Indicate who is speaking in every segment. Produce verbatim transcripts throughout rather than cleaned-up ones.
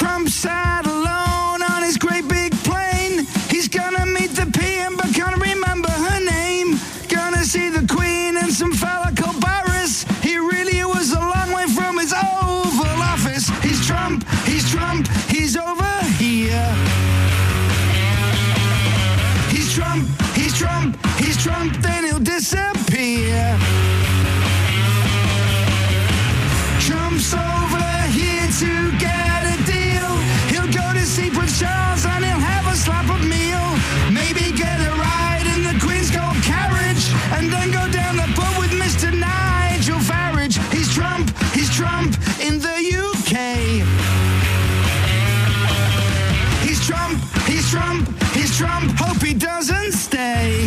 Speaker 1: Trump sat alone on his great big plane. He's gonna meet the P M but can't remember her name. Gonna see the Queen and some fella called Boris. He really was a long way from his Oval Office. He's Trump, he's Trump, he's over here. He's Trump, he's Trump, he's Trump, then he'll disappear. Trump's over here to get a deal. He'll go to see Prince Charles and he'll have a slap of meal. Maybe get a ride in the Queen's gold carriage and then go down the pub with Mister Nigel Farage. He's Trump, he's Trump in the U K. He's Trump, he's Trump, he's Trump, hope he doesn't stay.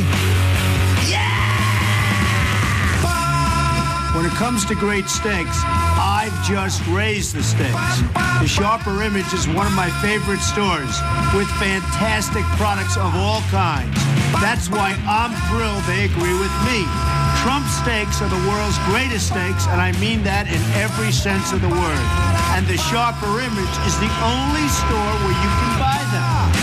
Speaker 2: When it comes to great steaks, I've just raised the stakes. The Sharper Image is one of my favorite stores with fantastic products of all kinds. That's why I'm thrilled they agree with me. Trump steaks are the world's greatest steaks, and I mean that in every sense of the word. And the Sharper Image is the only store where you can buy them.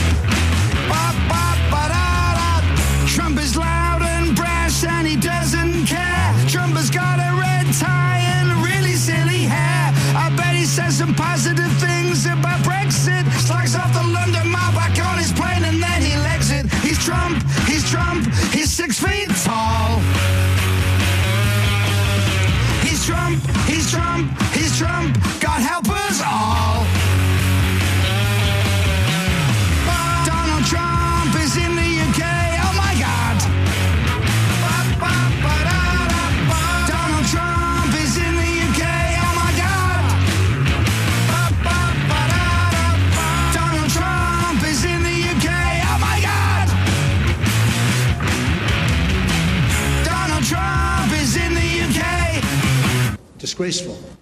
Speaker 1: Trump is loud and brash and he doesn't care. Trump has got a red tie and really silly hair. I bet he says some positive things about Brexit. Slugs off the London Mile back on his plane and then he legs it. He's Trump, he's Trump, he's six feet tall. He's Trump, he's Trump, he's Trump, God help us all. Donald Trump is in the U K. Donald Trump is in the U K, oh my God. Donald Trump is in the U K, oh my God. Donald Trump is in the U K.
Speaker 2: Disgraceful.